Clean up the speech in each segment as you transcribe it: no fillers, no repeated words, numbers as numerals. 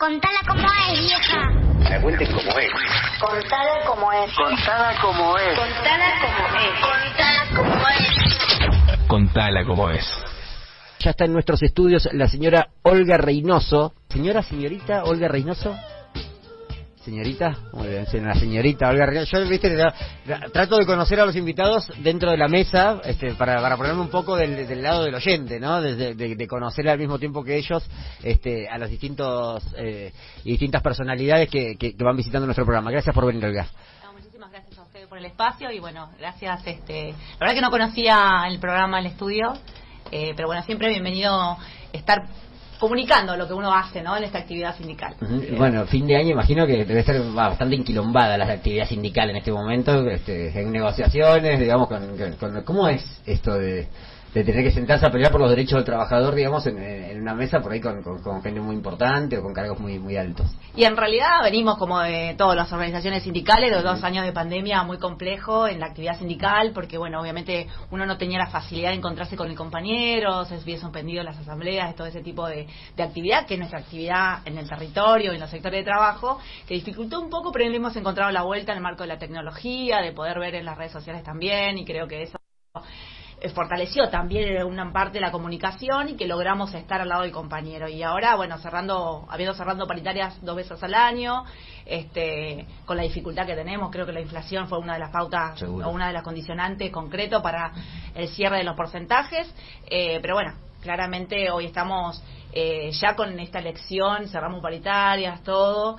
Contala como es, vieja. La cuenten como es. Contala como es. Contala como es. Contala como es. Contala como es. Contala como es. Ya está en nuestros estudios la señora Olga Reynoso. Señorita Olga Reynoso. Señorita, muy bien, la señorita Olga Reynoso. Yo, viste, trato de conocer a los invitados dentro de la mesa, para ponerme un poco del lado del oyente, ¿no? De conocer al mismo tiempo que ellos, a los distintas personalidades que van visitando nuestro programa. Gracias por venir, Olga. Muchísimas gracias a ustedes por el espacio y bueno, gracias. La verdad que no conocía el programa, el estudio, pero bueno, siempre bienvenido estar comunicando lo que uno hace, ¿no?, en esta actividad sindical. Bueno, fin de año imagino que debe ser bastante enquilombada la actividad sindical en este momento, en negociaciones, digamos, con ¿cómo es esto de tener que sentarse a pelear por los derechos del trabajador, digamos, en una mesa por ahí con gente muy importante o con cargos muy muy altos? Y en realidad venimos, como de todas las organizaciones sindicales, de 2 años de pandemia muy complejo en la actividad sindical, porque bueno, obviamente uno no tenía la facilidad de encontrarse con el compañero, se habían suspendido las asambleas, todo ese tipo de actividad, que es nuestra actividad en el territorio, en los sectores de trabajo, que dificultó un poco, pero hemos encontrado la vuelta en el marco de la tecnología, de poder ver en las redes sociales también, y creo que eso fortaleció también una parte de la comunicación y que logramos estar al lado del compañero. Y ahora, bueno, habiendo cerrando paritarias 2 veces al año, con la dificultad que tenemos, creo que la inflación fue una de las pautas, seguro, o una de las condicionantes concretos para el cierre de los porcentajes, pero bueno, claramente hoy estamos ya con esta elección, cerramos paritarias, todo.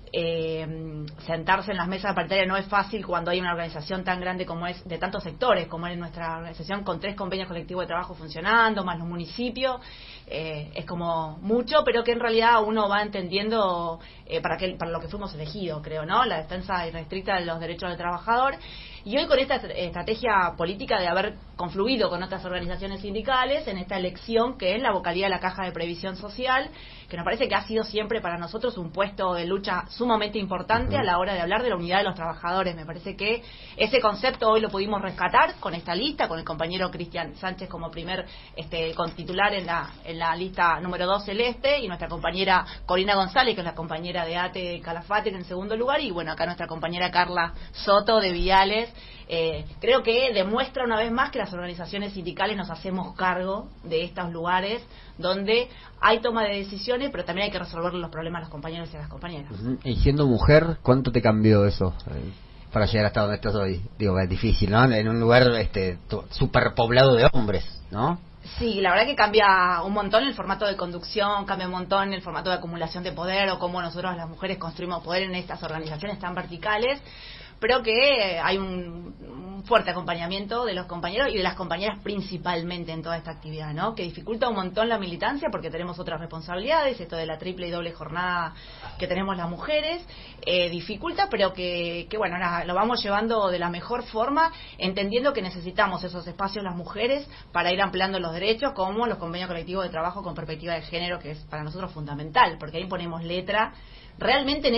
Sentarse en las mesas paritarias no es fácil cuando hay una organización tan grande como es, de tantos sectores como es nuestra organización, con 3 convenios colectivos de trabajo funcionando, más los municipios. Es como mucho, pero que en realidad uno va entendiendo para lo que fuimos elegidos, creo, ¿no? La defensa irrestricta de los derechos del trabajador. Y hoy con esta estrategia política de haber confluido con otras organizaciones sindicales en esta elección que es la vocalía de la Caja de Previsión Social, que nos parece que ha sido siempre para nosotros un puesto de lucha sumamente importante a la hora de hablar de la unidad de los trabajadores. Me parece que ese concepto hoy lo pudimos rescatar con esta lista, con el compañero Cristian Sánchez como primer con titular en la lista número 2 celeste, y nuestra compañera Corina González, que es la compañera de ATE Calafate, en segundo lugar, y bueno, acá nuestra compañera Carla Soto de Viales. Creo que demuestra una vez más que las organizaciones sindicales nos hacemos cargo de estos lugares donde hay toma de decisiones, pero también hay que resolver los problemas a los compañeros y a las compañeras. Y siendo mujer, ¿cuánto te cambió eso para llegar hasta donde estás hoy? Digo, es difícil, ¿no? En un lugar superpoblado de hombres, ¿no? Sí, la verdad que cambia un montón el formato de conducción, cambia un montón el formato de acumulación de poder, o cómo nosotros las mujeres construimos poder en estas organizaciones tan verticales, pero que hay un fuerte acompañamiento de los compañeros y de las compañeras principalmente en toda esta actividad, ¿no? Que dificulta un montón la militancia porque tenemos otras responsabilidades, esto de la triple y doble jornada que tenemos las mujeres, dificulta, pero que bueno, lo vamos llevando de la mejor forma, entendiendo que necesitamos esos espacios las mujeres para ir ampliando los derechos, como los convenios colectivos de trabajo con perspectiva de género, que es para nosotros fundamental, porque ahí ponemos letra realmente en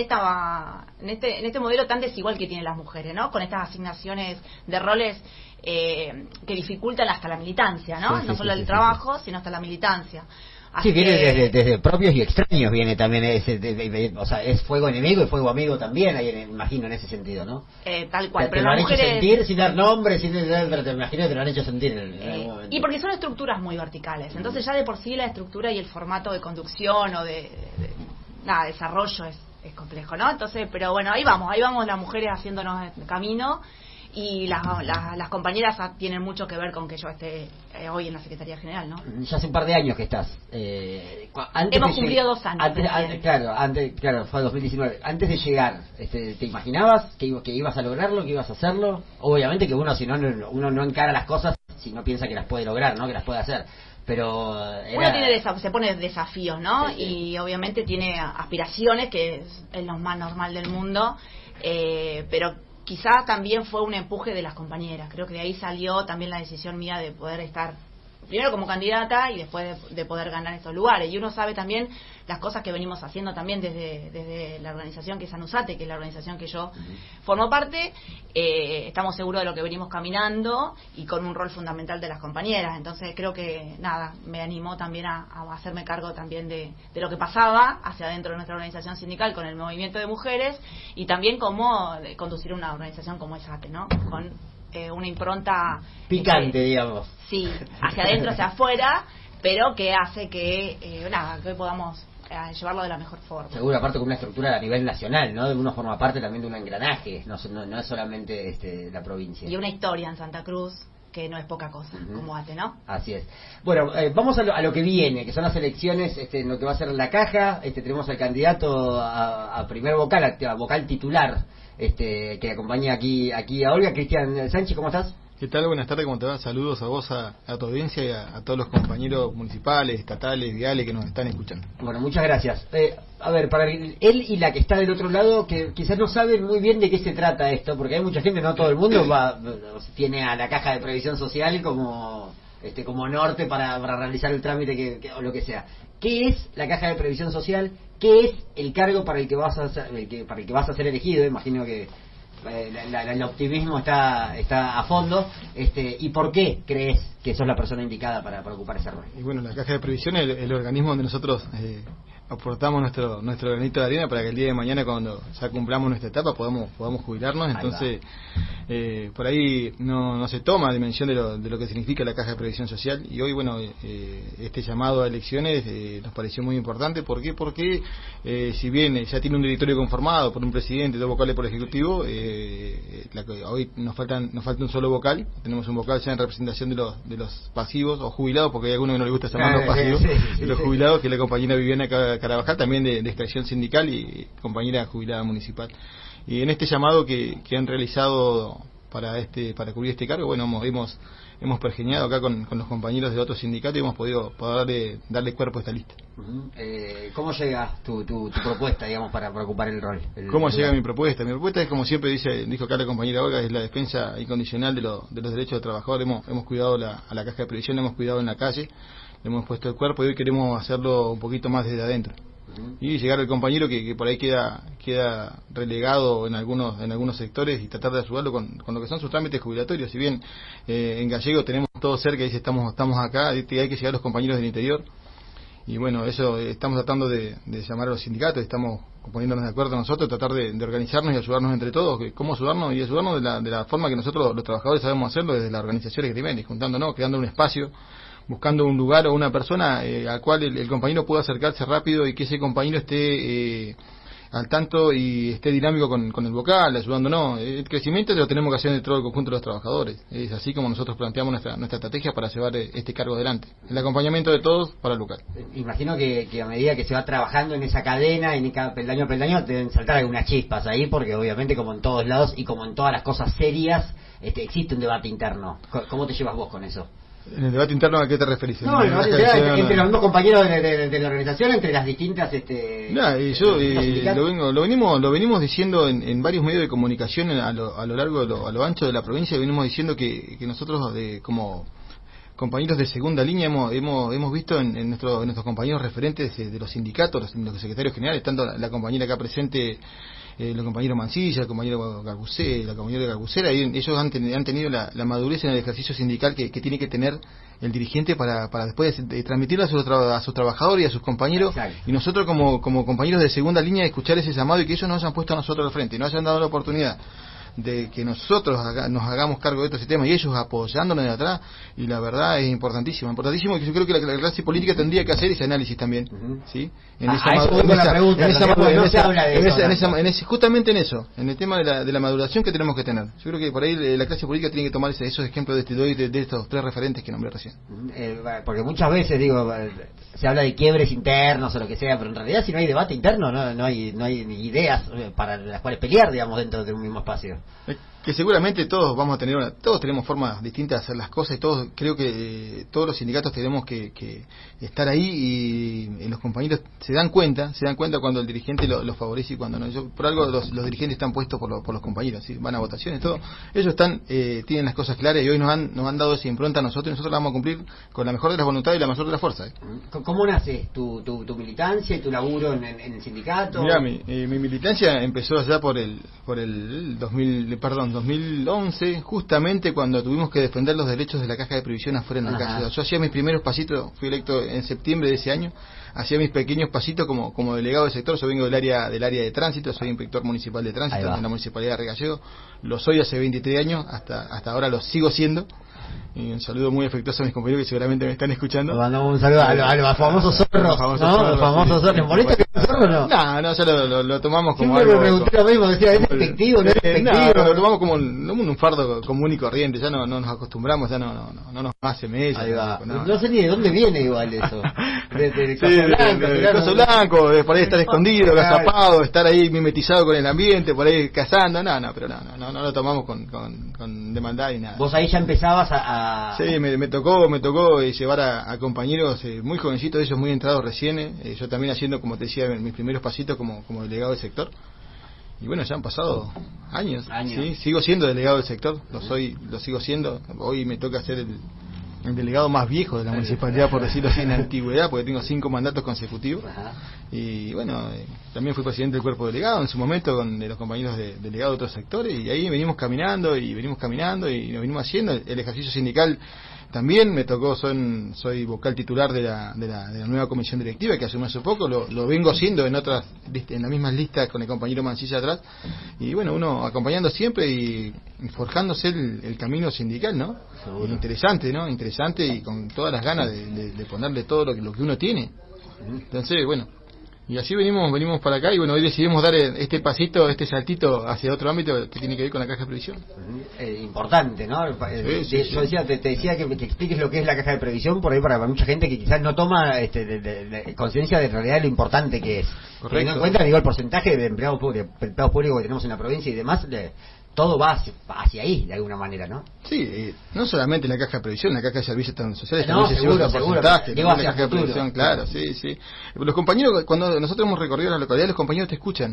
este modelo tan desigual que tienen las mujeres, ¿no? Con estas asignaciones de roles que dificultan hasta la militancia, ¿no? No solo el trabajo, sino hasta la militancia. Así viene desde propios y extraños, viene también o sea, es fuego enemigo y fuego amigo también, ahí imagino, en ese sentido, ¿no? Tal cual. Pero te lo han hecho sentir sin dar nombre, pero te imagino que te lo han hecho sentir en algún momento. Y porque son estructuras muy verticales, entonces ya de por sí la estructura y el formato de conducción o de desarrollo es complejo, ¿no? Entonces, pero bueno, ahí vamos las mujeres haciéndonos camino, y las compañeras tienen mucho que ver con que yo esté hoy en la Secretaría General, ¿no? Ya hace un par de años que estás. Hemos cumplido 2 años. Claro, fue 2019. Antes de llegar, ¿te imaginabas que ibas a lograrlo, que ibas a hacerlo? Obviamente que uno no encara las cosas si no piensa que las puede lograr, ¿no? Que las puede hacer. Pero uno se pone desafíos, ¿no? Sí. Y obviamente tiene aspiraciones, que es lo más normal del mundo, pero quizás también fue un empuje de las compañeras. Creo que de ahí salió también la decisión mía de poder estar primero como candidata y después de poder ganar estos lugares. Y uno sabe también las cosas que venimos haciendo también desde la organización que es Anusate, que es la organización que yo formo parte. Estamos seguros de lo que venimos caminando y con un rol fundamental de las compañeras. Entonces creo que, nada, me animó también a hacerme cargo también de lo que pasaba hacia adentro de nuestra organización sindical con el movimiento de mujeres y también cómo conducir una organización como es ATE, ¿no? Con una impronta picante, digamos. Sí, hacia adentro, hacia afuera, pero que hace que que hoy podamos llevarlo de la mejor forma. Seguro, aparte con una estructura a nivel nacional, ¿no? Uno forma parte también de un engranaje, no es solamente la provincia. Y una historia en Santa Cruz que no es poca cosa, como ATE, ¿no? Así es. Bueno, vamos a lo que viene, que son las elecciones, lo que va a ser la caja. Tenemos al candidato a primer vocal, a vocal titular, que acompaña aquí a Olga. Cristian Sánchez, ¿cómo estás? ¿Qué tal? Buenas tardes, ¿cómo te va? Saludos a vos, a tu audiencia y a todos los compañeros municipales, estatales, viales que nos están escuchando. Bueno, muchas gracias. A ver, para él y la que está del otro lado, que quizás no saben muy bien de qué se trata esto, porque hay mucha gente, no todo el mundo tiene a la Caja de Previsión Social como norte para realizar el trámite o lo que sea. ¿Qué es la Caja de Previsión Social? ¿Qué es el cargo para el que vas a ser elegido? Imagino que el optimismo está a fondo, ¿y por qué crees que sos la persona indicada para ocupar ese rol? Y bueno, la Caja de Previsión es el organismo donde nosotros aportamos nuestro granito de arena para que el día de mañana, cuando ya cumplamos nuestra etapa, podamos jubilarnos. Entonces por ahí no se toma dimensión de lo que significa la Caja de Previsión Social, y hoy, bueno, este llamado a elecciones nos pareció muy importante. ¿Por qué? Porque si bien ya tiene un directorio conformado por un presidente, 2 vocales por ejecutivo, hoy nos falta un solo vocal. Tenemos un vocal ya en representación de los pasivos o jubilados, porque hay algunos que no les gusta llamarlos pasivos, de los jubilados, que es la compañera Viviana Carabajal, también de extracción sindical y compañera jubilada municipal. Y en este llamado que han realizado para cubrir este cargo, bueno, hemos pergeñado acá con los compañeros de otros sindicatos y hemos podido darle cuerpo a esta lista. ¿Cómo llega tu propuesta, digamos, para ocupar el rol? ¿Cómo llega mi propuesta? Mi propuesta es, como siempre dijo acá la compañera Olga, es la defensa incondicional de los derechos del trabajador. Hemos cuidado a la Caja de Previsión, hemos cuidado en la calle, le hemos puesto el cuerpo, y hoy queremos hacerlo un poquito más desde adentro. Y llegar al compañero que por ahí queda relegado en algunos sectores, y tratar de ayudarlo con lo que son sus trámites jubilatorios. Si bien en Gallego tenemos todo cerca, dice estamos acá, hay que llegar a los compañeros del interior, y bueno, eso estamos tratando de llamar a los sindicatos, estamos poniéndonos de acuerdo nosotros, tratar de organizarnos y ayudarnos entre todos. ¿Cómo ayudarnos? Y ayudarnos de la forma que nosotros los trabajadores sabemos hacerlo, desde las organizaciones gremiales, juntándonos, creando un espacio, buscando un lugar o una persona al cual el compañero pueda acercarse rápido, y que ese compañero esté al tanto y esté dinámico con el vocal, ayudándonos. El crecimiento lo tenemos que hacer en todo el conjunto de los trabajadores. Es así como nosotros planteamos nuestra estrategia para llevar este cargo adelante. El acompañamiento de todos para el local. Imagino que a medida que se va trabajando en esa cadena, en cada peldaño a peldaño, deben saltar algunas chispas ahí, porque obviamente, como en todos lados y como en todas las cosas serias, existe un debate interno. ¿Cómo te llevas vos con eso? ¿En el debate interno a qué te referís? No, el debate interno entre los mismos compañeros de la organización, entre las distintas lo venimos diciendo en varios medios de comunicación a lo largo, a lo ancho de la provincia. Venimos diciendo que nosotros, como compañeros de segunda línea, hemos visto en nuestros compañeros referentes de los sindicatos, los secretarios generales, tanto la compañera acá presente, los compañeros Mancilla, el compañero Garbucé, la compañera Garbucera, ellos han tenido la madurez en el ejercicio sindical que tiene que tener el dirigente para después transmitirlo a sus trabajadores y a sus compañeros. Exacto. Y nosotros como compañeros de segunda línea, escuchar ese llamado, y que ellos nos hayan puesto a nosotros al frente, nos hayan dado la oportunidad de que nosotros nos hagamos cargo de este sistema, y ellos apoyándonos de atrás. Y la verdad es importantísimo, y yo creo que la clase política tendría que hacer ese análisis también, ¿sí? Justamente en eso, en el tema de la maduración que tenemos que tener. Yo creo que por ahí la clase política tiene que tomar esos ejemplos de estos 3 referentes que nombré recién. Porque muchas veces, se habla de quiebres internos o lo que sea, pero en realidad, si no hay debate interno, no hay ni ideas para las cuales pelear, digamos, dentro de un mismo espacio. Que seguramente todos vamos a tener todos tenemos formas distintas de hacer las cosas y todos creo que todos los sindicatos tenemos que estar ahí y los compañeros se dan cuenta cuando el dirigente los favorece y cuando no. Por algo los dirigentes están puestos por los compañeros, ¿sí? Van a votaciones, todo. Ellos tienen las cosas claras y hoy nos han dado esa impronta a nosotros y nosotros la vamos a cumplir con la mejor de las voluntades y la mayor de las fuerzas. ¿Cómo nace tu militancia y tu laburo en el sindicato? Mirá, mi militancia empezó allá por el 2011, justamente cuando tuvimos que defender los derechos de la Caja de Previsión afuera en la calle. Yo hacía mis primeros pasitos, fui electo en septiembre de ese año, hacía mis pequeños pasitos como delegado del sector. Yo vengo del área de tránsito, soy inspector municipal de tránsito en la municipalidad de Regallego, lo soy hace 23 años, hasta ahora lo sigo siendo. Y un saludo muy afectuoso a mis compañeros que seguramente me están escuchando. Mandamos un saludo a los famosos zorros. Los famosos zorros. ¿Les molesta que sea zorro o no? No, ya lo tomamos como siempre algo. Me pregunté lo mismo, decía, ¿es efectivo? ¿No es efectivo? Lo tomamos como un fardo común y corriente, ya no nos acostumbramos, ya no nos hace mella. Ahí va. No sé ni de dónde viene igual eso. Del Caso Blanco, por ahí estar escondido, agazapado, estar ahí mimetizado con el ambiente, por ahí cazando, pero no lo tomamos con demandad y nada. Vos ahí ya empezabas a... Sí, me tocó llevar a compañeros muy jovencitos, ellos muy entrados recién, yo también haciendo, como te decía, mis primeros pasitos como delegado del sector. Y bueno, ya han pasado años. ¿Sí? Sigo siendo delegado del sector, lo sigo siendo. Hoy me toca ser el delegado más viejo de la municipalidad, por decirlo así, en antigüedad, porque tengo 5 mandatos consecutivos. Y bueno, también fui presidente del cuerpo delegado en su momento de los compañeros delegados de otros sectores, y ahí venimos caminando y nos venimos haciendo el ejercicio sindical. También me tocó, soy vocal titular de la nueva comisión directiva que asumió hace poco, lo vengo haciendo en las mismas listas con el compañero Mancilla atrás, y bueno, uno acompañando siempre y forjándose el camino sindical, ¿no? Interesante, ¿no? Interesante y con todas las ganas de ponerle todo lo que uno tiene. Entonces, bueno, y así venimos para acá y bueno, hoy decidimos dar este pasito, este saltito hacia otro ámbito que tiene que ver con la Caja de Previsión. Importante, ¿no? Sí. Yo te decía que expliques lo que es la Caja de Previsión, por ahí para mucha gente que quizás no toma conciencia de realidad de lo importante que es. Correcto. Teniendo en cuenta, el porcentaje de empleados públicos que tenemos en la provincia y demás, todo va hacia ahí, de alguna manera, ¿no? Sí, no solamente la Caja de Previsión, la Caja de Servicios Sociales no, también seguro, se porcentaje, digo, la hacia Caja de Previsión, claro, sí. Los compañeros, cuando nosotros hemos recorrido la localidad, los compañeros te escuchan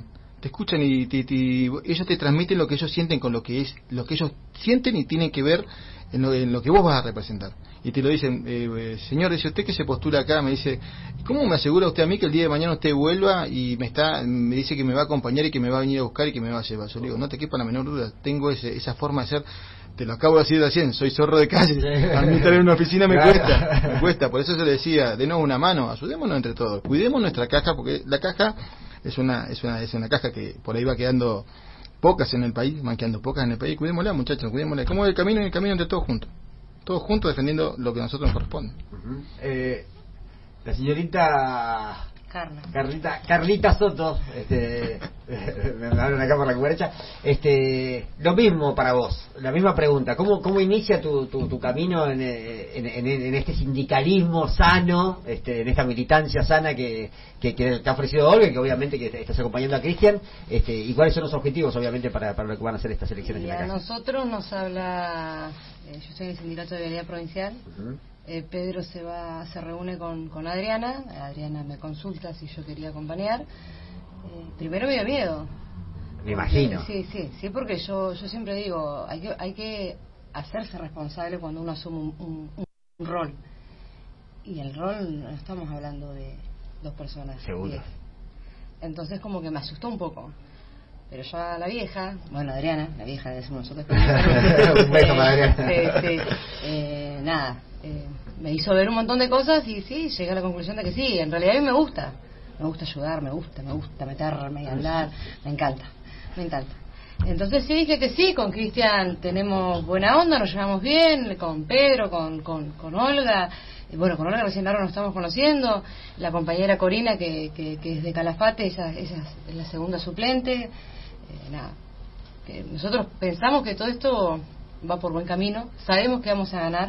y ellos te transmiten lo que ellos sienten con lo que ellos sienten y tienen que ver en lo que vos vas a representar. Y te lo dicen, señor, dice usted que se postula acá, me dice, ¿cómo me asegura usted a mí que el día de mañana usted vuelva y me dice que me va a acompañar y que me va a venir a buscar y que me va a llevar? Yo le digo, no te quepa la menor duda, tengo esa forma de ser, te lo acabo de decir recién, soy zorro de calle, a mí estar en una oficina me cuesta, por eso yo le decía, denos una mano, ayudémonos entre todos, cuidemos nuestra caja, porque la caja es una caja que por ahí va quedando pocas en el país, van quedando pocas en el país, cuidémosla muchachos, cuidémosla, como el camino entre todos juntos defendiendo lo que a nosotros nos corresponde. La señorita Carlita Soto, me hablan acá por la cucaracha, lo mismo para vos, la misma pregunta, ¿cómo inicia tu camino en este sindicalismo sano, en esta militancia sana que te ha ofrecido Olga, que obviamente que estás acompañando a Cristian, y cuáles son los objetivos obviamente para lo que van a hacer estas elecciones en la A casa? nosotros nos habla, yo estoy en el sindicato de vialidad provincial. Pedro se reúne con Adriana me consulta si yo quería acompañar. Primero me dio miedo. Me imagino. Sí, porque yo siempre digo, hay que hacerse responsable cuando uno asume un rol. Y el rol no estamos hablando de 2 personas. Seguro. 10. Entonces como que me asustó un poco. Pero ya la vieja, bueno, Adriana, la vieja decimos nosotros. Un beso para Adriana. Nada, me hizo ver un montón de cosas y sí, llegué a la conclusión de que sí, en realidad a mí me gusta ayudar, me gusta meterme y hablar, me encanta. Entonces sí dije que sí, con Cristian tenemos buena onda, nos llevamos bien, con Pedro, con Olga. Bueno, con Olga recién ahora nos estamos conociendo, la compañera Corina que es de Calafate, ella es la segunda suplente. Que nosotros pensamos que todo esto va por buen camino, sabemos que vamos a ganar,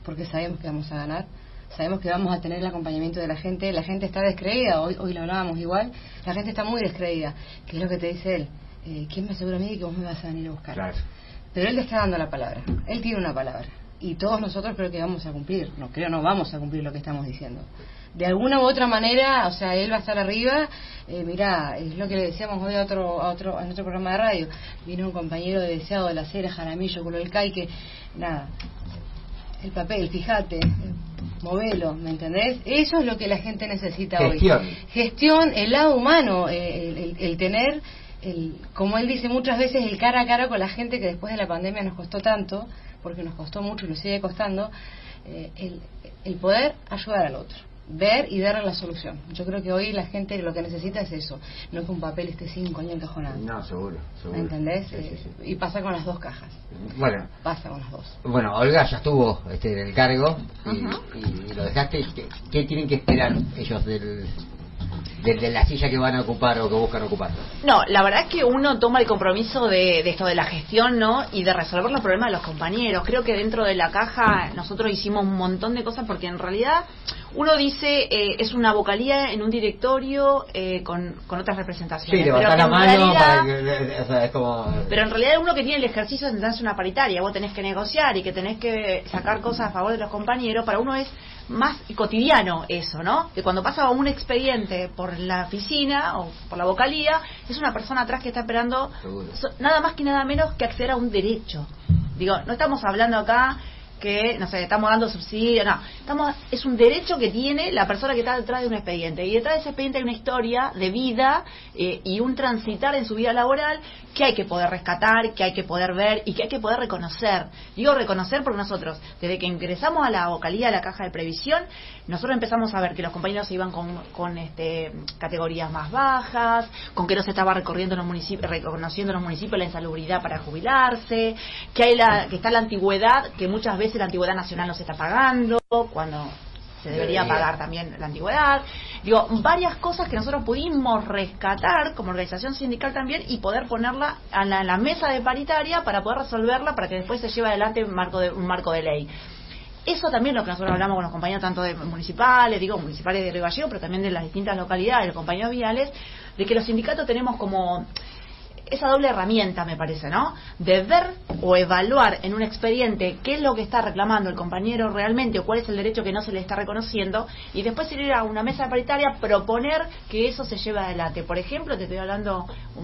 sabemos que vamos a tener el acompañamiento de la gente está descreída, hoy lo hablábamos igual, la gente está muy descreída, que es lo que te dice él, ¿quién me asegura a mí que vos me vas a venir a buscar? Claro. pero él le está dando la palabra, él tiene una palabra, y todos nosotros creo que vamos a cumplir, no vamos a cumplir lo que estamos diciendo. De alguna u otra manera, o sea, él va a estar arriba. Mirá, es lo que le decíamos hoy en otro programa de radio. Vino un compañero de Deseado de la Cera, Jaramillo, Culo del Cay, que nada, el papel, fíjate, movelo, ¿me entendés? Eso es lo que la gente necesita hoy. Gestión, el lado humano, el tener, como él dice muchas veces, el cara a cara con la gente que después de la pandemia nos costó tanto, porque nos costó mucho y nos sigue costando, el poder ayudar al otro, ver y darle la solución. Yo creo que hoy la gente lo que necesita es eso, no que un papel esté 5 años encajonado. No, seguro. ¿Me entendés? Sí. Y pasa con las dos cajas. Bueno. Pasa con las dos. Bueno, Olga ya estuvo en el cargo y lo dejaste. ¿Qué tienen que esperar ellos de la silla que van a ocupar o que buscan ocupar? No, la verdad es que uno toma el compromiso de esto de la gestión, ¿no? Y de resolver los problemas de los compañeros. Creo que dentro de la caja nosotros hicimos un montón de cosas porque en realidad uno dice es una vocalía en un directorio con otras representaciones. Sí, levantar la mano para que, o sea, es como... Pero en realidad uno que tiene el ejercicio de sentarse una paritaria, vos tenés que negociar y que tenés que sacar cosas a favor de los compañeros, para uno es más cotidiano eso, ¿no? Que cuando pasa un expediente por la oficina o por la vocalía, es una persona atrás que está esperando nada más que nada menos que acceder a un derecho. Digo, no estamos hablando acá que, no sé, estamos dando subsidio, no, es un derecho que tiene la persona que está detrás de un expediente, y detrás de ese expediente hay una historia de vida y un transitar en su vida laboral que hay que poder rescatar, que hay que poder ver y que hay que poder reconocer. Digo reconocer porque nosotros, desde que ingresamos a la vocalía, a la caja de previsión, nosotros empezamos a ver que los compañeros se iban con categorías más bajas, con que no se estaba reconociendo en los municipios la insalubridad para jubilarse, que está la antigüedad, que muchas veces la antigüedad nacional no se está pagando cuando se debería pagar también la antigüedad. Digo, varias cosas que nosotros pudimos rescatar como organización sindical también y poder ponerla a la mesa de paritaria para poder resolverla, para que después se lleve adelante un marco de ley. Eso también es lo que nosotros hablamos con los compañeros tanto de municipales de Río Gallegos, pero también de las distintas localidades, los compañeros viales, de que los sindicatos tenemos como esa doble herramienta, me parece, ¿no? De ver o evaluar en un expediente qué es lo que está reclamando el compañero realmente o cuál es el derecho que no se le está reconociendo, y después ir a una mesa paritaria, proponer que eso se lleve adelante. Por ejemplo, te estoy hablando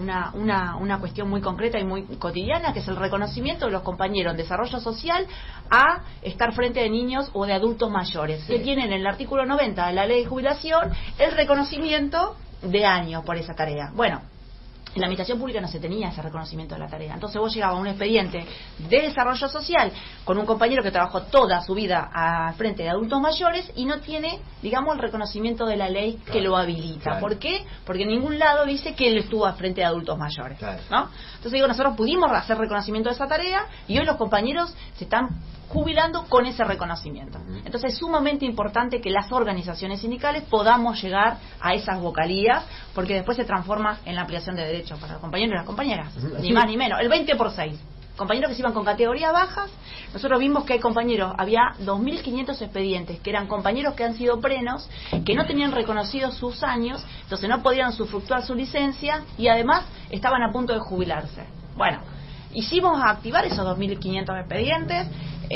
una cuestión muy concreta y muy cotidiana, que es el reconocimiento de los compañeros en desarrollo social a estar frente de niños o de adultos mayores, que tienen en el artículo 90 de la ley de jubilación el reconocimiento de años por esa tarea. Bueno, en la administración pública no se tenía ese reconocimiento de la tarea. Entonces vos llegabas a un expediente de desarrollo social con un compañero que trabajó toda su vida al frente de adultos mayores y no tiene, digamos, el reconocimiento de la ley que lo habilita. Claro. ¿Por qué? Porque en ningún lado dice que él estuvo al frente de adultos mayores. Claro. ¿No? Entonces digo, nosotros pudimos hacer reconocimiento de esa tarea y hoy los compañeros se están jubilando con ese reconocimiento. Entonces es sumamente importante que las organizaciones sindicales podamos llegar a esas vocalías, porque después se transforma en la ampliación de derechos para los compañeros y las compañeras, ni más ni menos, el 20 por 6. Compañeros que se iban con categorías bajas, nosotros vimos que hay compañeros, había 2.500 expedientes, que eran compañeros que han sido plenos, que no tenían reconocidos sus años, entonces no podían usufructuar su licencia y además estaban a punto de jubilarse. Bueno, hicimos activar esos 2.500 expedientes,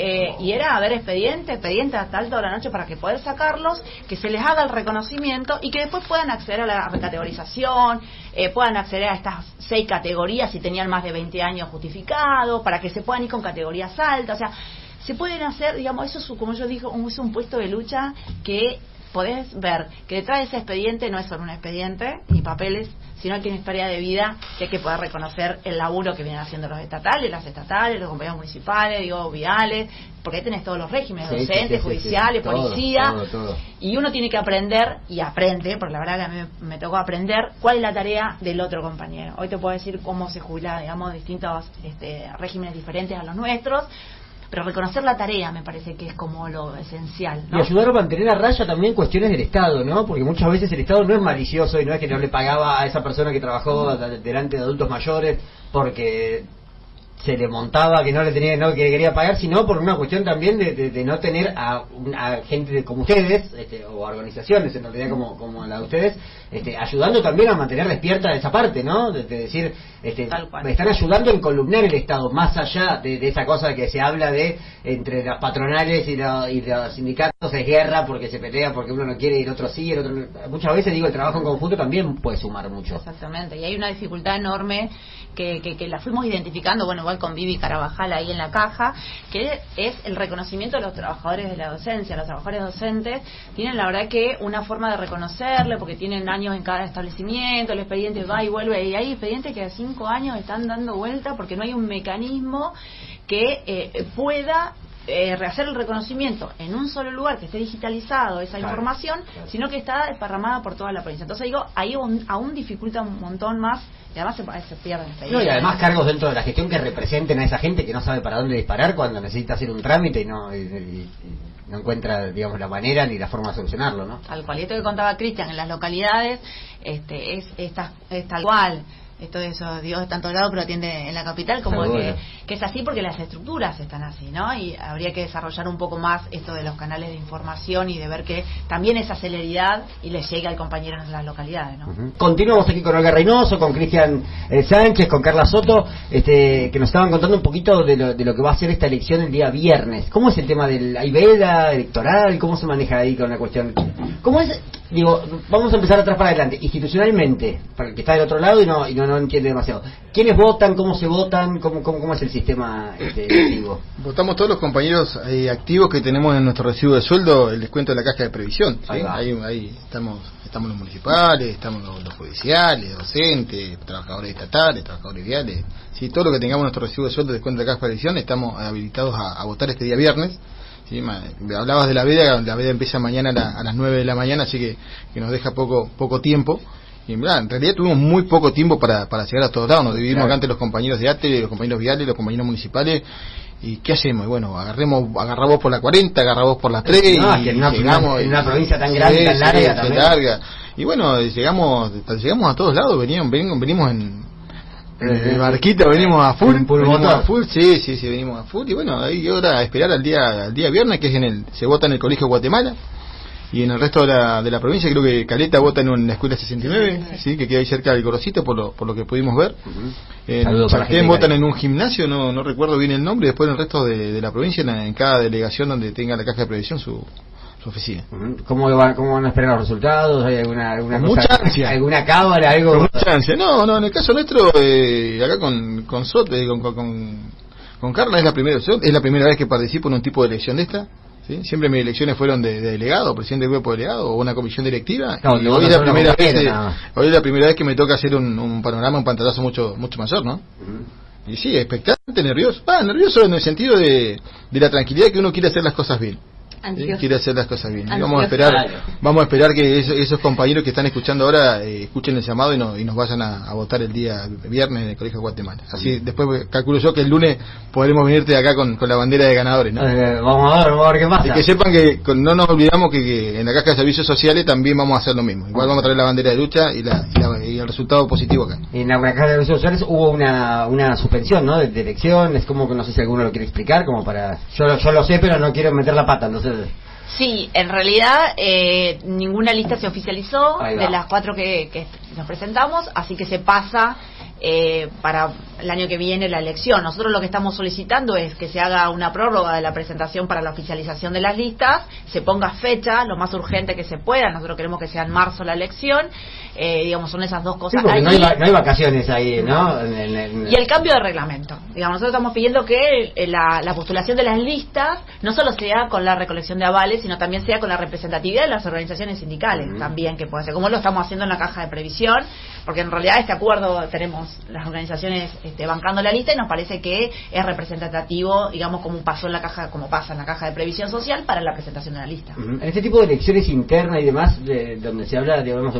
y era ver expedientes hasta alta hora de la noche para que poder sacarlos, que se les haga el reconocimiento y que después puedan acceder a la recategorización, puedan acceder a estas 6 categorías si tenían más de 20 años justificados, para que se puedan ir con categorías altas. O sea, se pueden hacer, digamos, eso es, como yo digo, es un puesto de lucha que podés ver que detrás de ese expediente no es solo un expediente ni papeles, sino que hay una historia de vida que hay que poder reconocer el laburo que vienen haciendo los estatales, las estatales, los compañeros municipales, viales, porque ahí tenés todos los regímenes, docentes, judiciales, policía, todo. Y uno tiene que aprender, y aprende, porque la verdad que a mí me tocó aprender cuál es la tarea del otro compañero. Hoy te puedo decir cómo se jubila, digamos, distintos regímenes diferentes a los nuestros, pero reconocer la tarea me parece que es como lo esencial, ¿no? Y ayudar a mantener a raya también cuestiones del Estado, ¿no? Porque muchas veces el Estado no es malicioso y no es que no le pagaba a esa persona que trabajó delante de adultos mayores porque se le montaba que no le que le quería pagar, sino por una cuestión también de no tener a gente como ustedes, o organizaciones en realidad como la de ustedes, ayudando también a mantener despierta esa parte, ¿no? De decir, me están ayudando a encolumnar el Estado, más allá de esa cosa que se habla de entre las patronales y los sindicatos es guerra porque se pelea, porque uno no quiere y el otro sí, el otro no. Muchas veces digo, el trabajo en conjunto también puede sumar mucho. Exactamente, y hay una dificultad enorme que la fuimos identificando, bueno, igual con Vivi Carabajal ahí en la caja, que es el reconocimiento de los trabajadores de la docencia. Los trabajadores docentes tienen la verdad que una forma de reconocerle, porque tienen años en cada establecimiento, el expediente va y vuelve, y hay expedientes que a 5 años están dando vuelta porque no hay un mecanismo que pueda rehacer el reconocimiento en un solo lugar, que esté digitalizado esa información, sino que está desparramada por toda la provincia. Entonces digo, ahí aún dificulta un montón más, y además se pierden. No, y además cargos dentro de la gestión que representen a esa gente que no sabe para dónde disparar cuando necesita hacer un trámite y no encuentra, digamos, la manera ni la forma de solucionarlo, ¿no? Tal cual. Y esto que contaba Cristian, en las localidades es tal cual. Esto de eso, Dios está en todos lados, pero atiende en la capital, como que es así porque las estructuras están así, ¿no? Y habría que desarrollar un poco más esto de los canales de información y de ver que también esa celeridad y le llegue al compañero en las localidades, ¿no? Continuamos aquí con Olga Reynoso, con Cristian Sánchez, con Carla Soto, que nos estaban contando un poquito de lo que va a ser esta elección el día viernes. ¿Cómo es el tema del hay veda electoral? ¿Cómo se maneja ahí con la cuestión? ¿Cómo es? Digo, vamos a empezar atrás para adelante. Institucionalmente, para el que está del otro lado y no entiende demasiado. ¿Quiénes votan? ¿Cómo se votan? ¿Cómo es el sistema electivo? Votamos todos los compañeros activos que tenemos en nuestro recibo de sueldo, el descuento de la caja de previsión. ¿Sí? Ahí estamos los municipales, estamos los judiciales, docentes, trabajadores estatales, trabajadores viales. Sí, todo lo que tengamos en nuestro recibo de sueldo, descuento de la caja de previsión, estamos habilitados a votar este día viernes. Sí, hablabas de la veda empieza mañana a las 9 de la mañana, así que nos deja poco tiempo. Y en realidad tuvimos muy poco tiempo para llegar a todos lados. Nos dividimos acá entre los compañeros de ATE, los compañeros viales, los compañeros municipales. ¿Y qué hacemos? Y bueno, agarramos por la 40, agarramos por las 3 y que llegamos en una provincia tan grande, tan larga, larga. Y bueno, llegamos a todos lados, venimos en el barquito, venimos a full, sí, venimos a full. Y bueno, ahí ahora a esperar al día viernes, que es se vota en el Colegio Guatemala. Y en el resto de la provincia, creo que Caleta vota en la escuela 69, sí, que queda ahí cerca del Gorosito, por lo que pudimos ver. Chaquén votan en un gimnasio, no recuerdo bien el nombre, y después en el resto de la provincia, en cada delegación donde tenga la caja de previsión su oficina. ¿Cómo van a esperar los resultados? ¿Hay alguna mucha ansia, alguna cábala, algo? Con mucha ansia. No, en el caso nuestro, acá con Sote, con Carla es la primera vez que participo en un tipo de elección de esta. ¿Sí? Siempre mis elecciones fueron de delegado, presidente del grupo delegado o una comisión directiva. No, y hoy es la primera vez que me toca hacer un panorama, un pantallazo mucho mayor, ¿no? Y sí, expectante, nervioso. Nervioso en el sentido de la tranquilidad que uno quiere hacer las cosas bien. Quiere hacer las cosas bien. Y vamos a esperar que esos compañeros que están escuchando ahora escuchen el llamado y nos vayan a votar el día viernes en el Colegio Guatemala. Así después calculo yo que el lunes podremos venirte acá con la bandera de ganadores, ¿no? Vamos a ver qué pasa. Y que sepan que no nos olvidamos que en la caja de servicios sociales también vamos a hacer lo mismo. Igual vamos a traer la bandera de lucha y el resultado positivo acá. En la caja de servicios sociales hubo una suspensión, ¿no? De elecciones, como que no sé si alguno lo quiere explicar, como para yo lo sé, pero no quiero meter la pata, entonces. Sí, en realidad ninguna lista se oficializó de las 4 que nos presentamos, así que se pasa para el año que viene la elección. Nosotros lo que estamos solicitando es que se haga una prórroga de la presentación para la oficialización de las listas, se ponga fecha lo más urgente que se pueda. Nosotros queremos que sea en marzo la elección, digamos, son esas dos cosas. Sí, porque no hay vacaciones ahí, ¿no? Y el cambio de reglamento, digamos, nosotros estamos pidiendo que la postulación de las listas no solo sea con la recolección de avales, sino también sea con la representatividad de las organizaciones sindicales, también que puede ser, como lo estamos haciendo en la caja de previsión, porque en realidad este acuerdo tenemos las organizaciones bancando la lista y nos parece que es representativo, digamos, como pasa en la caja de previsión social para la presentación de la lista. En este tipo de elecciones internas y demás, donde se habla, digamos,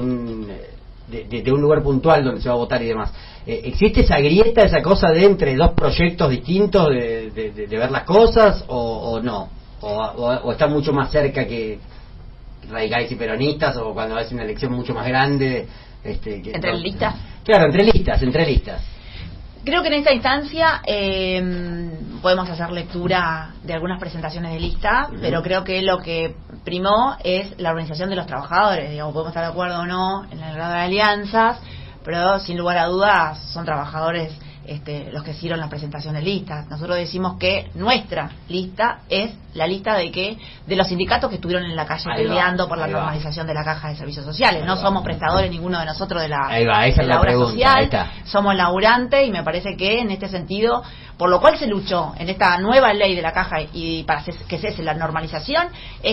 de un lugar puntual donde se va a votar y demás, ¿existe esa grieta, esa cosa de entre dos proyectos distintos de ver las cosas o no? ¿O está mucho más cerca que radicales y peronistas, o cuando es una elección mucho más grande? ¿Entre listas? Claro, entre listas. Creo que en esta instancia podemos hacer lectura de algunas presentaciones de lista, pero creo que lo que primó es la organización de los trabajadores. Digamos, podemos estar de acuerdo o no en el grado de alianzas, pero sin lugar a dudas son trabajadores los que hicieron la presentación de listas. Nosotros decimos que nuestra lista es la lista de los sindicatos que estuvieron en la calle peleando por la normalización de la caja de servicios sociales. No somos prestadores ninguno de nosotros de la obra social, somos laburantes, y me parece que en este sentido, por lo cual se luchó en esta nueva ley de la caja y para que cese la normalización,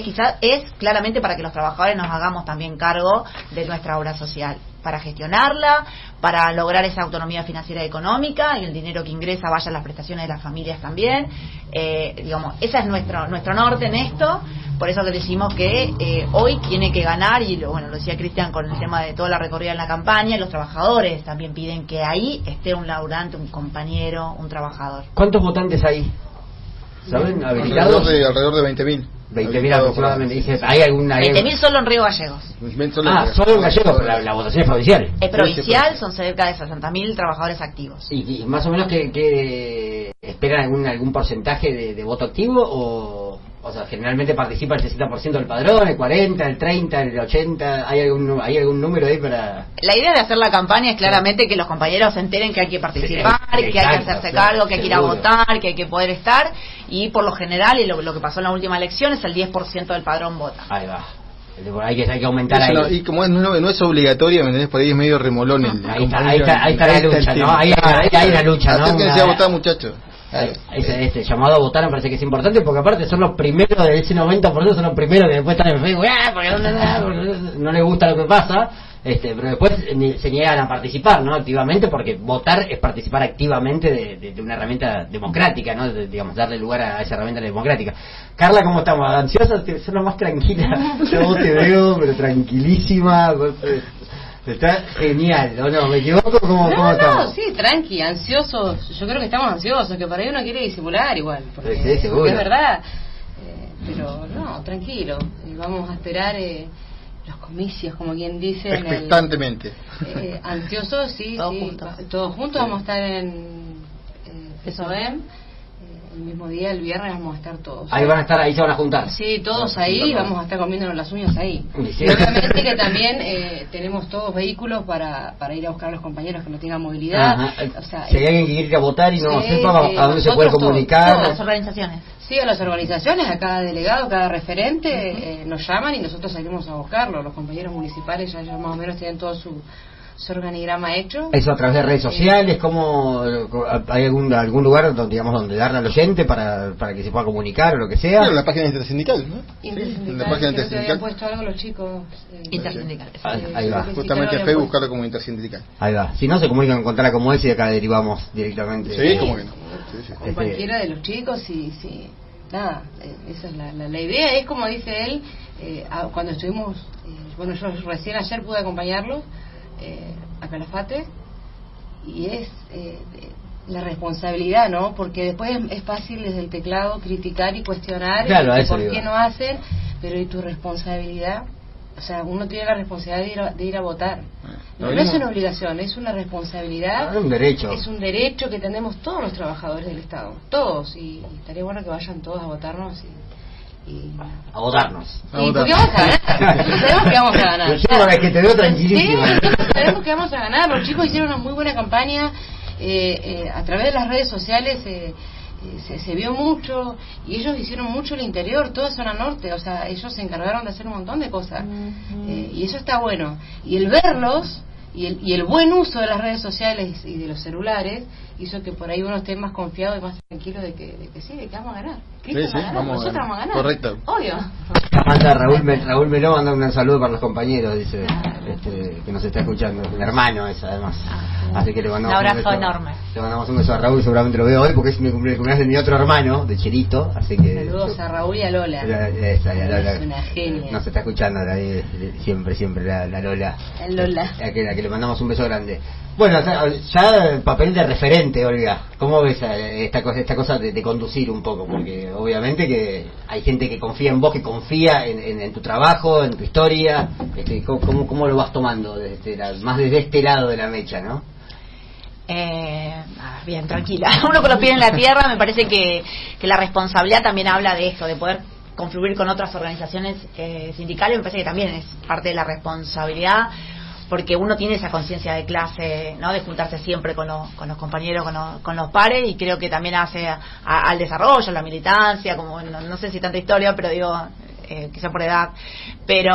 es claramente para que los trabajadores nos hagamos también cargo de nuestra obra social, para gestionarla, para lograr esa autonomía financiera y económica, y el dinero que ingresa vaya a las prestaciones de las familias también. Digamos, ese es nuestro norte en esto. Por eso que decimos que hoy tiene que ganar, y lo decía Cristian con el tema de toda la recorrida en la campaña, y los trabajadores también piden que ahí esté un laburante, un compañero, un trabajador. ¿Cuántos votantes hay? ¿Saben? ¿Habilitados? Alrededor de 20.000. 20.000 aproximadamente. Dice, ¿hay alguna? 20.000 solo en Río Gallegos. Solo en Gallegos, pero la votación es provincial. Es provincial, son cerca de 60.000 trabajadores activos. ¿Y más o menos que esperan algún porcentaje de voto activo? O sea, generalmente participa el 60% del padrón, el 40%, el 30%, el 80%. ¿Hay algún número ahí para...? La idea de hacer la campaña es claramente que los compañeros se enteren que hay que participar, que hay que hacerse cargo, que hay que ir a votar, que hay que poder estar. Y por lo general, y lo que pasó en la última elección, es el 10% del padrón vota. Ahí va. Hay que aumentar ahí. Y como no es obligatorio, ¿me entendés? Por ahí es medio remolón. Ahí está la lucha, ¿no? Ahí hay la lucha, ¿no? Acérquense a votar, muchos. Este llamado a votar me parece que es importante, porque aparte son los primeros de ese 90%, son los primeros que después están en Facebook, porque no les gusta lo que pasa, pero después se niegan a participar, ¿no? Activamente, porque votar es participar activamente de una herramienta democrática, ¿no? Digamos, darle lugar a esa herramienta democrática. Carla, ¿cómo estamos? ¿Ansiosa? Sos la más tranquila. Yo te veo, pero tranquilísima. Está genial, ¿o no? ¿Me equivoco? ¿Cómo estamos? No, sí, tranqui, ansiosos. Yo creo que estamos ansiosos, que para ahí uno quiere disimular igual. Porque, sí, seguro. Porque es verdad. Pero no, tranquilo. Vamos a esperar los comicios, como quien dice. Expectantemente. Ansiosos, sí, todos juntos vamos a estar en PSOEM. El mismo día, el viernes, vamos a estar todos. Ahí van a estar, ahí se van a juntar. Sí, todos ahí, vamos a estar comiéndonos las uñas ahí. Sí. Y obviamente que también tenemos todos vehículos para ir a buscar a los compañeros que no tengan movilidad. O sea, si hay alguien que quiere ir a votar y no sepa a dónde se puede comunicar. Todas las organizaciones. Sí, a las organizaciones, a cada delegado, cada referente, nos llaman y nosotros salimos a buscarlo. Los compañeros municipales ya más o menos tienen todo su organigrama hecho. Eso a través de redes sociales, ¿cómo hay algún lugar donde darle al oyente para que se pueda comunicar o lo que sea? En la página intersindical, ¿no? Intersindical, en la página creo que habían puesto algo los chicos. Intersindical. Ahí va. Justamente Facebook buscarlo como intersindical. Ahí va. Si no, se comunican con Tala como es y acá derivamos directamente. Sí, como que no. Con cualquiera de los chicos, y nada, esa es la idea. Es como dice él, cuando estuvimos, yo recién ayer pude acompañarlo a Calafate, y es la responsabilidad, ¿no? Porque después es fácil desde el teclado criticar y cuestionar, claro, por qué no hacen, pero ¿y tu responsabilidad? O sea, uno tiene la responsabilidad de ir a votar. No es una obligación, es una responsabilidad. Es un derecho. Es un derecho que tenemos todos los trabajadores del Estado, todos, y estaría bueno que vayan todos a votarnos a votarnos. Y porque vamos a ganar. Sabemos que vamos a ganar. Es que te veo tranquilísima. Sí, sabemos que vamos a ganar. Los chicos hicieron una muy buena campaña. A través de las redes sociales se vio mucho, y ellos hicieron mucho el interior, toda zona norte. O sea, ellos se encargaron de hacer un montón de cosas. Y eso está bueno. Y el verlos y el buen uso de las redes sociales y de los celulares hizo que por ahí uno esté más confiado y más tranquilo de que vamos a ganar. Nosotros vamos a ganar. Correcto. Obvio. Manda Raúl Meló manda un saludo para los compañeros, dice, que nos está escuchando, el hermano es además. Así que le mandamos un abrazo enorme. Le mandamos un beso a Raúl, seguramente lo veo hoy porque es mi cumpleaños de mi otro hermano, de Cherito, así que saludos a Raúl y a Lola. Lola es una genia. Nos está escuchando siempre la Lola. A que le mandamos un beso grande. Bueno, ya el papel de referente, Olga, ¿cómo ves esta cosa de conducir un poco? Porque obviamente que hay gente que confía en vos, que confía en tu trabajo, en tu historia. ¿Cómo lo vas tomando más desde este lado de la mecha, no? bien, tranquila. Uno con los pies en la tierra, me parece que la responsabilidad también habla de esto, de poder confluir con otras organizaciones sindicales. Me parece que también es parte de la responsabilidad, porque uno tiene esa conciencia de clase, ¿no? De juntarse siempre con los compañeros, con los pares, y creo que también hace al desarrollo, a la militancia, como no sé si tanta historia, pero digo, quizá por edad, pero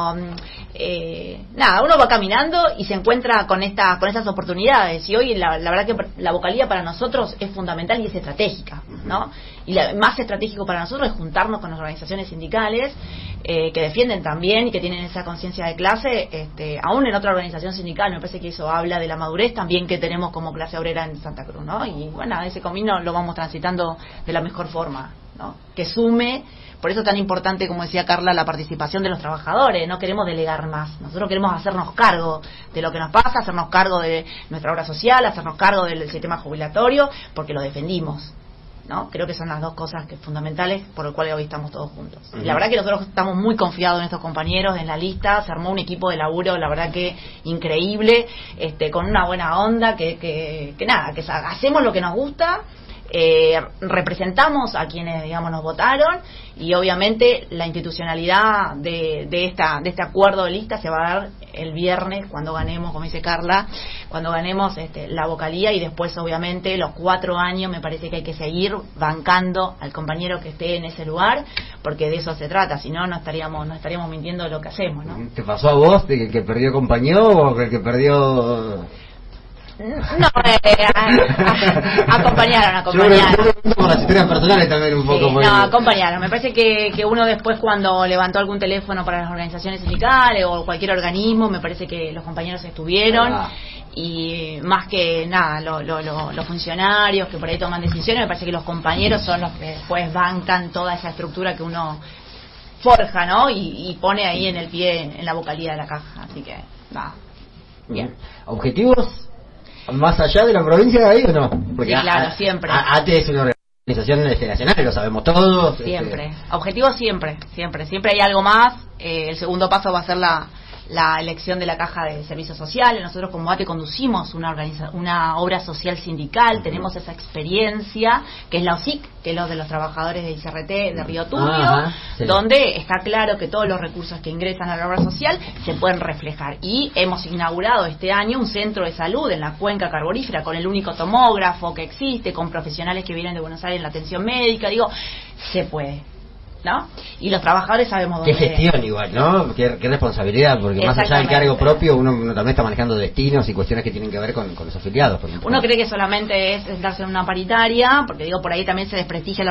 nada, uno va caminando y se encuentra con estas oportunidades, y hoy la verdad que la vocalía para nosotros es fundamental y es estratégica, ¿no? Y más estratégico para nosotros es juntarnos con las organizaciones sindicales que defienden también y que tienen esa conciencia de clase, aún en otra organización sindical. Me parece que eso habla de la madurez también que tenemos como clase obrera en Santa Cruz, ¿no? Y bueno, ese camino lo vamos transitando de la mejor forma, ¿no? Que sume. Por eso es tan importante, como decía Carla, la participación de los trabajadores. No queremos delegar más. Nosotros queremos hacernos cargo de lo que nos pasa, hacernos cargo de nuestra obra social, hacernos cargo del sistema jubilatorio, porque lo defendimos, ¿no? Creo que son las dos cosas fundamentales por las cuales hoy estamos todos juntos. Y la verdad que nosotros estamos muy confiados en estos compañeros, en la lista. Se armó un equipo de laburo, la verdad que increíble, con una buena onda, que nada, que hacemos lo que nos gusta. Representamos a quienes, digamos, nos votaron, y obviamente la institucionalidad de este acuerdo de lista se va a dar el viernes cuando ganemos, como dice Carla, cuando ganemos la vocalía, y después obviamente los 4 años me parece que hay que seguir bancando al compañero que esté en ese lugar, porque de eso se trata, si no, no estaríamos mintiendo lo que hacemos, ¿no? ¿Te pasó a vos de que el que perdió acompañó o que el que perdió...? No, acompañaron. Yo por las historias personales también un poco. Sí, no, acompañaron. Me parece que uno después, cuando levantó algún teléfono para las organizaciones sindicales o cualquier organismo, me parece que los compañeros estuvieron. Y más que nada, los funcionarios que por ahí toman decisiones, me parece que los compañeros son los que después bancan toda esa estructura que uno forja, ¿no? Y pone ahí en el pie, en la vocalía de la caja. Así que, nada. Bien. ¿Objetivos más allá de la provincia de ahí o no? Porque sí, claro, siempre. ATE es una organización nacional, lo sabemos todos. Siempre. Objetivos siempre hay algo más. El segundo paso va a ser la elección de la caja de servicios sociales. Nosotros como ATE conducimos una obra social sindical, tenemos esa experiencia, que es la OSIC, que es lo de los trabajadores de ICRT de Río Turbio, sí, donde está claro que todos los recursos que ingresan a la obra social se pueden reflejar. Y hemos inaugurado este año un centro de salud en la cuenca carbonífera, con el único tomógrafo que existe, con profesionales que vienen de Buenos Aires en la atención médica. Digo, se puede, ¿no? Y los trabajadores sabemos dónde. Qué gestión igual, ¿no? Qué responsabilidad, porque más allá del cargo propio, uno también está manejando destinos y cuestiones que tienen que ver con los afiliados. Por ejemplo. Uno cree que solamente es sentarse en una paritaria, porque digo, por ahí también se desprestigia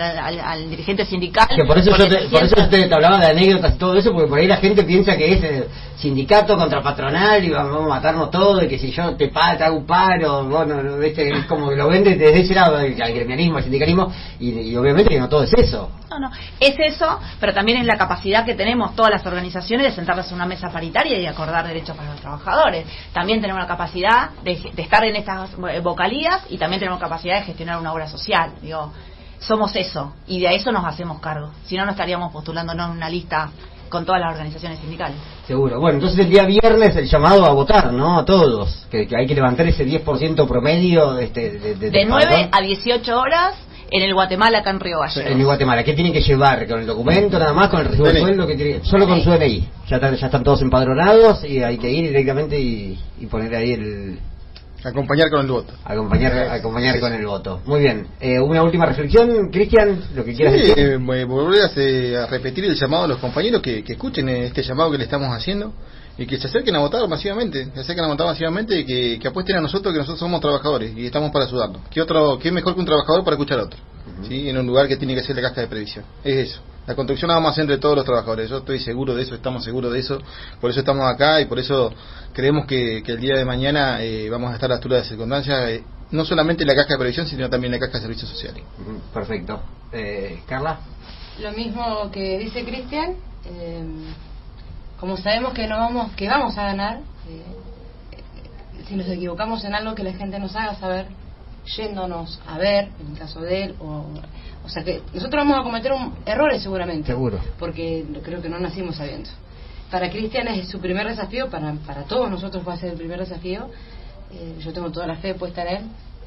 al dirigente sindical. Que por eso yo te hablaba de anécdotas y todo eso, porque por ahí la gente piensa que es sindicato contra patronal y vamos a matarnos todos, y que si yo te hago un paro, bueno, es como que lo vende desde ese lado, al gremialismo, al sindicalismo, y obviamente que no todo es eso. No, es eso, pero también es la capacidad que tenemos todas las organizaciones de sentarnos en una mesa paritaria y acordar derechos para los trabajadores. También tenemos la capacidad de estar en estas vocalías, y también tenemos capacidad de gestionar una obra social. Digo, somos eso, y de eso nos hacemos cargo. Si no, no estaríamos postulándonos en una lista con todas las organizaciones sindicales. Seguro. Bueno, entonces el día viernes el llamado a votar, ¿no? A todos. Que hay que levantar ese 10% promedio de 9 a 18 horas. En el Guatemala, acá en Río Gallegos. En el Guatemala, ¿qué tienen que llevar? ¿Con el documento nada más? ¿Con el recibo de sueldo? Solo con su DNI. Ya están todos empadronados y hay que ir directamente y poner ahí el... Acompañar con el voto. Acompañar con el voto. Muy bien. Una última reflexión, Cristian, lo que quieras decir. Volver a repetir el llamado a los compañeros que escuchen este llamado que le estamos haciendo, y que se acerquen a votar masivamente, y que apuesten a nosotros, que nosotros somos trabajadores y estamos para ayudarlos. ¿Qué mejor que un trabajador para escuchar a otro? ¿Sí? En un lugar que tiene que ser la caja de previsión. Es eso. La construcción la vamos a hacer entre todos los trabajadores. Yo estoy seguro de eso, estamos seguros de eso. Por eso estamos acá, y por eso creemos que el día de mañana vamos a estar a la altura de circunstancias, no solamente la caja de previsión, sino también la caja de servicios sociales. Perfecto. Carla. Lo mismo que dice Cristian. Como sabemos que vamos a ganar, si nos equivocamos en algo, que la gente nos haga saber, yéndonos a ver, en el caso de él, o sea que nosotros vamos a cometer errores seguramente. Seguro. Porque creo que no nacimos sabiendo. Para Cristian es su primer desafío, para todos nosotros va a ser el primer desafío. Yo tengo toda la fe puesta en él,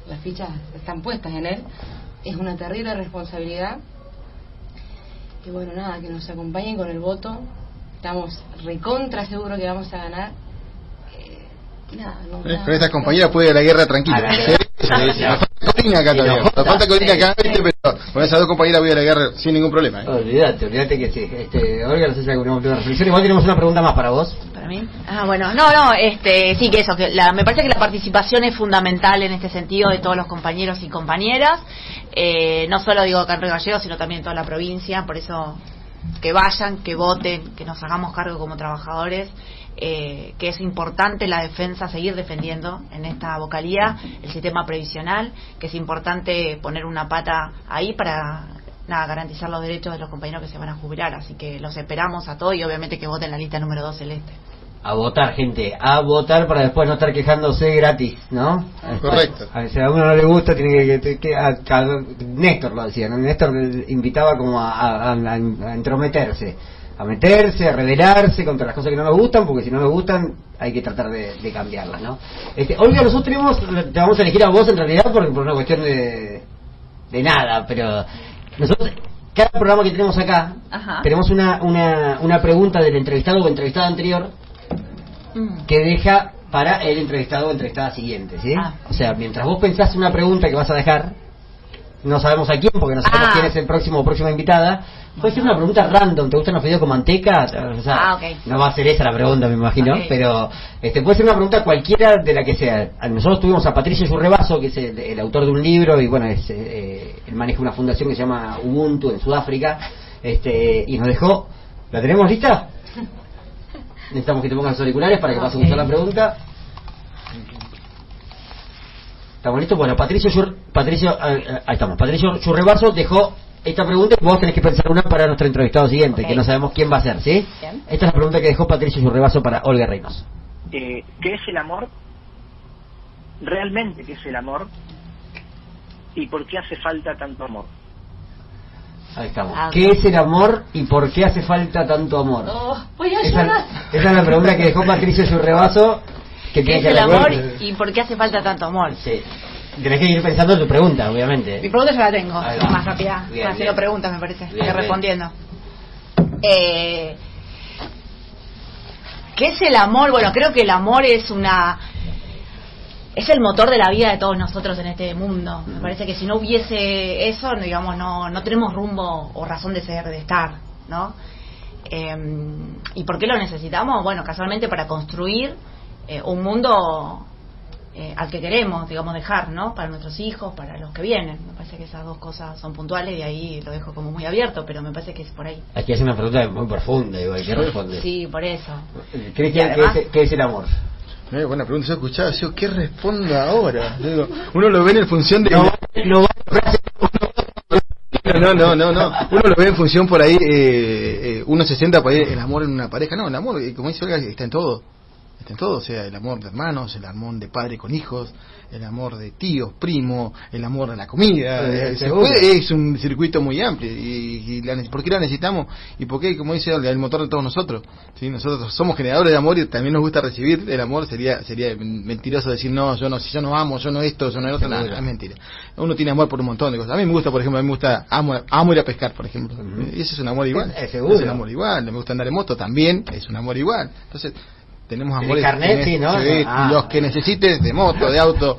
las fichas están puestas en él. Es una terrible responsabilidad. Y bueno, nada, que nos acompañen con el voto. Estamos recontra seguros que vamos a ganar. Nada, con esta compañera puede ir a la guerra tranquila. Sí. Nos falta Corina acá todavía. Nos falta Corina acá, pero con esas dos compañeras voy a la guerra sin ningún problema. Olvídate que sí. Olga, no sé si hay alguna última reflexión. Igual tenemos una pregunta más para vos. ¿Para mí? Bueno, sí, que eso, me parece que la participación es fundamental en este sentido de todos los compañeros y compañeras. No solo digo acá en Río Gallegos, sino también en toda la provincia. Por eso, que vayan, que voten, que nos hagamos cargo como trabajadores. Que es importante la defensa, seguir defendiendo en esta vocalía el sistema previsional, que es importante poner una pata ahí para garantizar los derechos de los compañeros que se van a jubilar. Así que los esperamos a todos y obviamente que voten la lista número 2 celeste. A votar, gente, a votar para después no estar quejándose gratis, ¿no? Correcto. A veces a uno no le gusta, tiene que Néstor lo decía, ¿no? Néstor invitaba como a entrometerse, a meterse, a rebelarse contra las cosas que no nos gustan, porque si no nos gustan hay que tratar de cambiarlas, ¿no? Olga, nosotros te vamos a elegir a vos en realidad por una cuestión de nada, pero nosotros, cada programa que tenemos acá, tenemos una pregunta del entrevistado o entrevistada anterior que deja para el entrevistado o entrevistada siguiente, ¿sí? O sea, mientras vos pensás una pregunta que vas a dejar, no sabemos a quién, porque no sabemos quién es el próximo o próxima invitada. Puede ser una pregunta random. ¿Te gustan los fideos con manteca? O sea, no va a ser esa la pregunta, me imagino. Pero puede ser una pregunta cualquiera de la que sea. Nosotros tuvimos a Patricio Yurrebaso, que es el autor de un libro, y bueno, él maneja una fundación que se llama Ubuntu en Sudáfrica, y nos dejó. ¿La tenemos lista? Necesitamos que te pongas los auriculares para que pases a usar la pregunta. ¿Estamos listos? Bueno, ahí estamos. Patricio Yurrebaso dejó esta pregunta y vos tenés que pensar una para nuestro entrevistado siguiente, que no sabemos quién va a ser, ¿sí? Bien. Esta es la pregunta que dejó Patricio Yurrebaso para Olga Reynoso. ¿Qué es el amor? ¿Realmente qué es el amor? ¿Y por qué hace falta tanto amor? Ahí estamos. ¿Qué es el amor y por qué hace falta tanto amor? Esa es la pregunta que dejó Patricio Yurrebaso. ¿Qué es el amor y por qué hace falta tanto amor? Sí. Tenés que ir pensando en tu pregunta, obviamente. Mi pregunta ya la tengo, más rápida. Haciendo preguntas, me parece, que respondiendo. ¿Qué es el amor? Bueno, creo que el amor es el motor de la vida de todos nosotros en este mundo. Me parece que si no hubiese eso, digamos, no tenemos rumbo o razón de ser, de estar, ¿no? ¿Y por qué lo necesitamos? Bueno, casualmente para construir un mundo al que queremos, digamos, dejar, ¿no? Para nuestros hijos, para los que vienen. Me parece que esas dos cosas son puntuales y ahí lo dejo como muy abierto, pero me parece que es por ahí. Aquí hace una pregunta muy profunda, igual, ¿qué responde? Sí, por eso. ¿Crees que es el amor? Buena pregunta, yo escuchaba, ¿qué respondo ahora? Digo, uno lo ve en función de... No. Uno lo ve en función por ahí, uno se sienta por ahí, el amor en una pareja. No, el amor, como dice Olga, está en todo. Está en todo, o sea, el amor de hermanos, el amor de padre con hijos, el amor de tíos, primos, el amor de la comida. Es un circuito muy amplio. ¿Por qué la necesitamos? Y por qué, como dice Olga, el motor de todos nosotros. ¿Sí? Nosotros somos generadores de amor y también nos gusta recibir el amor. Sería mentiroso decir, no, yo no amo, yo no esto, yo no otro. No, es mentira. Uno tiene amor por un montón de cosas. A mí me gusta, por ejemplo, amo ir a pescar, por ejemplo. Y ese es un amor igual. Es un amor igual. Me gusta andar en moto, también es un amor igual. Entonces, tenemos amores carnet, sí, ¿no? Los que necesites, de moto, de auto.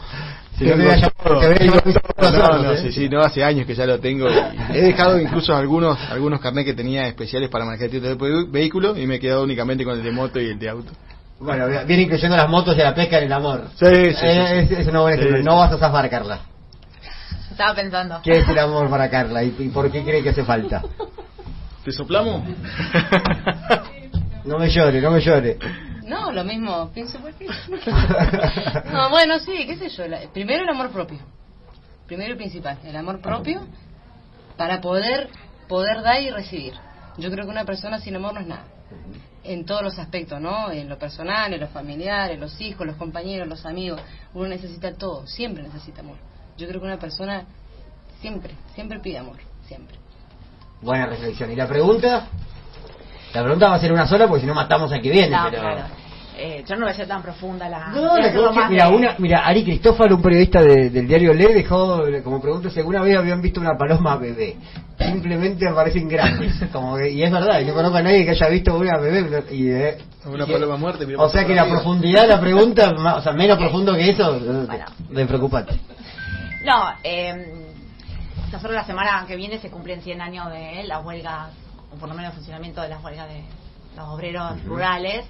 Hace años que ya lo tengo. He dejado incluso algunos carnets que tenía especiales para manejar este tipo de vehículo y me he quedado únicamente con el de moto y el de auto. Bueno, viene incluyendo las motos y la pesca en el amor. Sí. Es una buena ejemplo. No vas a zafar, Carla. Estaba pensando. ¿Qué es el amor para Carla y por qué cree que hace falta? ¿Te soplamos? No me llore. No, lo mismo, pienso por ti. No, bueno, sí, qué sé yo. Primero el amor propio. Primero y principal, el amor propio para poder dar y recibir. Yo creo que una persona sin amor no es nada. En todos los aspectos, ¿no? En lo personal, en lo familiar, en los hijos, los compañeros, los amigos. Uno necesita todo, siempre necesita amor. Yo creo que una persona siempre pide amor, siempre. Buena reflexión. ¿Y la pregunta? La pregunta va a ser una sola porque si no matamos al que viene. No, pero... claro. Yo no voy a ser tan profunda No, mira, Ari Cristófalo, un periodista del diario Le, dejó como pregunta si alguna vez habían visto una paloma bebé. Simplemente aparecen grandes. Y es verdad, yo conozco a nadie que haya visto una bebé una paloma muerta. O sea que la profundidad de la pregunta, o sea, menos profundo que eso, de preocupante. No, nosotros la semana que viene se cumplen 100 años de la huelga, o por lo menos el funcionamiento de las huelgas de los obreros rurales.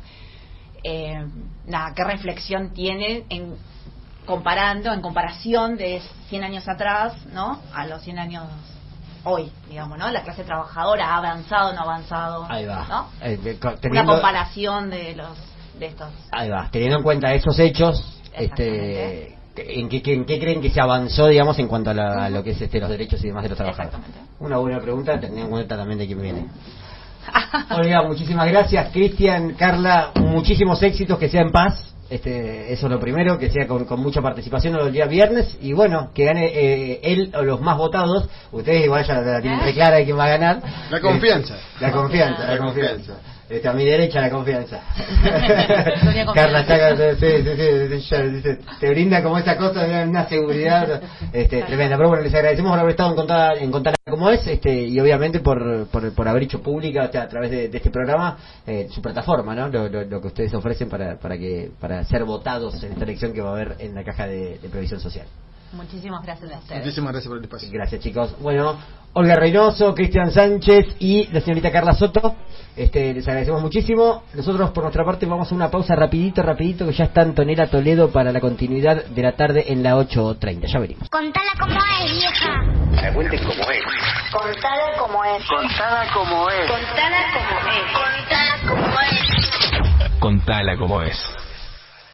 ¿Qué reflexión tienen en comparación de 100 años atrás, ¿no? A los 100 años hoy, digamos, ¿no? La clase trabajadora ha avanzado, no ha avanzado. Ahí va. ¿No? Una comparación de estos. Ahí va. Teniendo en cuenta esos hechos, ¿en qué creen que se avanzó, digamos, en cuanto a lo que es los derechos y demás de los trabajadores? Una buena pregunta, teniendo en cuenta también de quién viene. Olga, muchísimas gracias. Cristian, Carla, muchísimos éxitos, que sea en paz. Eso es lo primero, que sea con mucha participación el día viernes. Y bueno, que gane él o los más votados. Ustedes igual ya la tienen re clara de quién va a ganar. La confianza. La confianza. A mi derecha la confianza. Carla Chaga, sí, te brinda como esa cosa de una seguridad tremenda. Pero bueno, les agradecemos por haber estado en Contarla como es, y obviamente por haber hecho pública a través de este programa su plataforma, ¿no? Lo que ustedes ofrecen para ser votados en esta elección que va a haber en la caja de Previsión Social. Muchísimas gracias a ustedes. Muchísimas gracias por el espacio. Gracias, chicos. Bueno, Olga Reynoso, Cristian Sánchez y la señorita Carla Soto, les agradecemos muchísimo. Nosotros por nuestra parte vamos a una pausa rapidito, que ya está Antonella Toledo para la continuidad de la tarde en la 8:30. Ya venimos. Contala como es, vieja. La cuenten como es. Contala como es. Contala como es. Contala como es. Contala como es. Contala como es.